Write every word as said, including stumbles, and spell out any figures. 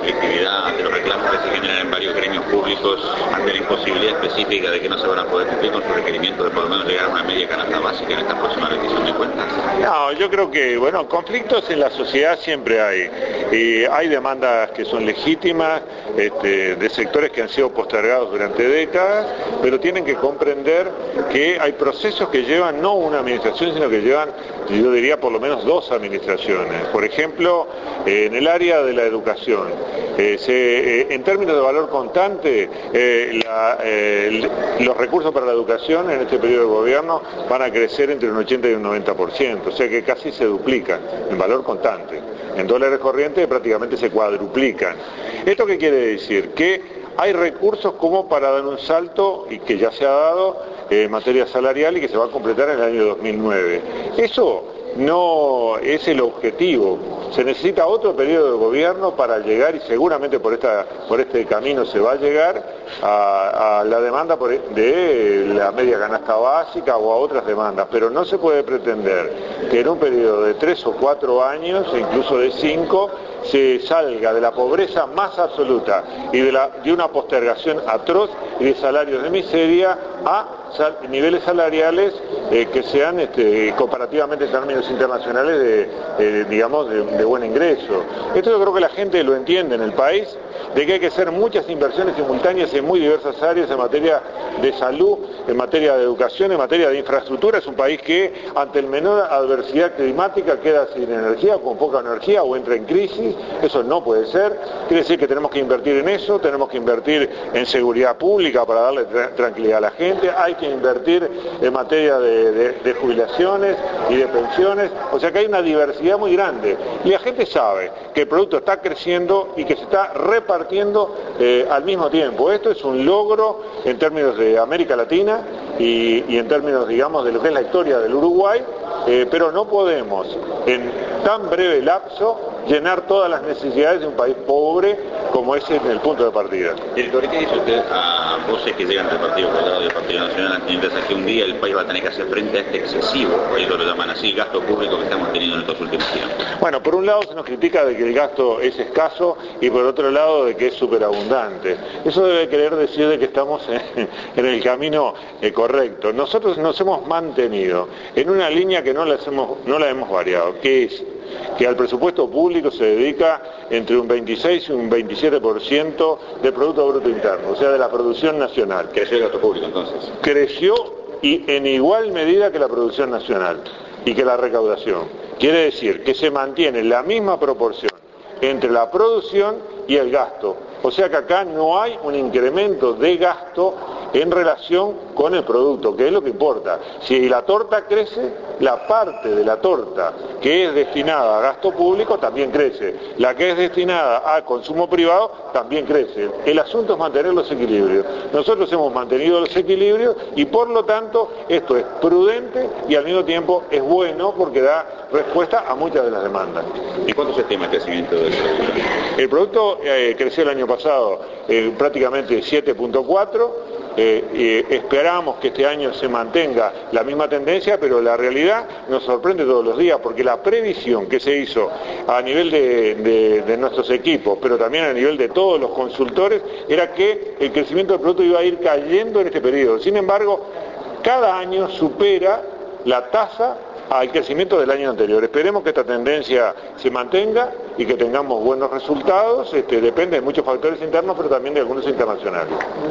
conflictividad, ante los reclamos que se generan en varios gremios públicos, ante la imposibilidad específica de que no se van a poder cumplir con su requerimiento de por lo menos llegar a una media canasta básica en esta próxima rendición de cuentas? No, yo creo que, bueno, conflictos en la sociedad siempre hay. Y hay demandas que son legítimas, este, de sectores que han sido postergados durante décadas, pero tienen que comprender que hay procesos que llevan no una administración, sino que llevan, yo diría, por lo menos dos administraciones. Por ejemplo, eh, en el área de la educación, eh, se, eh, en términos de valor constante, eh, la, eh, los recursos para la educación en este periodo de gobierno van a crecer entre un ochenta y un noventa por ciento, o sea que casi se duplican en valor constante. En dólares corrientes prácticamente se cuadruplican. ¿Esto qué quiere decir? Que hay recursos como para dar un salto, y que ya se ha dado, en materia salarial y que se va a completar en el año dos mil nueve. Eso no es el objetivo. Se necesita otro periodo de gobierno para llegar, y seguramente por, esta, por este camino se va a llegar, a, a la demanda por, de la media canasta básica o a otras demandas. Pero no se puede pretender que en un periodo de tres o cuatro años, e incluso de cinco, se salga de la pobreza más absoluta y de, la, de una postergación atroz y de salarios de miseria a sal, niveles salariales eh, que sean este, comparativamente en términos internacionales de, eh, digamos, de, de buen ingreso. Esto yo creo que la gente lo entiende en el país, de que hay que hacer muchas inversiones simultáneas en muy diversas áreas en materia de salud, en materia de educación, en materia de infraestructura. Es un país que ante el menor adversidad climática queda sin energía, con poca energía o entra en crisis. Eso no puede ser. Quiere decir que tenemos que invertir en eso, tenemos que invertir en seguridad pública para darle tra tranquilidad a la gente, hay que invertir en materia de, de, de jubilaciones y de pensiones. O sea que hay una diversidad muy grande. Y la gente sabe que el producto está creciendo y que se está repartiendo eh, al mismo tiempo. Esto es un logro en términos de América Latina y, y en términos, digamos, de lo que es la historia del Uruguay, eh, pero no podemos en tan breve lapso llenar todas las necesidades de un país pobre como ese en el punto de partida. Director, ¿qué dice usted a voces que llegan del Partido Colorado y del Partido Nacional, mientras a que un día el país va a tener que hacer frente a este excesivo, ellos lo llaman así, gasto público que estamos teniendo en estos últimos tiempos? Bueno, por un lado se nos critica de que el gasto es escaso y por otro lado de que es superabundante. Eso debe querer decir de que estamos en, en el camino eh, correcto. Nosotros nos hemos mantenido en una línea que no la hemos, no la hemos variado, que es que al presupuesto público se dedica entre un veintiséis y un veintisiete por ciento del Producto Bruto Interno, o sea, de la producción nacional. ¿Creció el gasto público entonces? Creció y en igual medida que la producción nacional y que la recaudación. Quiere decir que se mantiene la misma proporción entre la producción y el gasto. O sea que acá no hay un incremento de gasto en relación con el producto, que es lo que importa. Si la torta crece, la parte de la torta que es destinada a gasto público también crece. La que es destinada a consumo privado también crece. El asunto es mantener los equilibrios. Nosotros hemos mantenido los equilibrios y por lo tanto esto es prudente y al mismo tiempo es bueno porque da respuesta a muchas de las demandas. ¿Y cuánto se estima el crecimiento del producto? El producto eh, creció el año pasado eh, prácticamente siete punto cuatro. Eh, eh, esperamos que este año se mantenga la misma tendencia, pero la realidad nos sorprende todos los días, porque la previsión que se hizo a nivel de, de, de nuestros equipos, pero también a nivel de todos los consultores, era que el crecimiento del producto iba a ir cayendo en este periodo. Sin embargo, cada año supera la tasa al crecimiento del año anterior. Esperemos que esta tendencia se mantenga y que tengamos buenos resultados. Este, depende de muchos factores internos, pero también de algunos internacionales.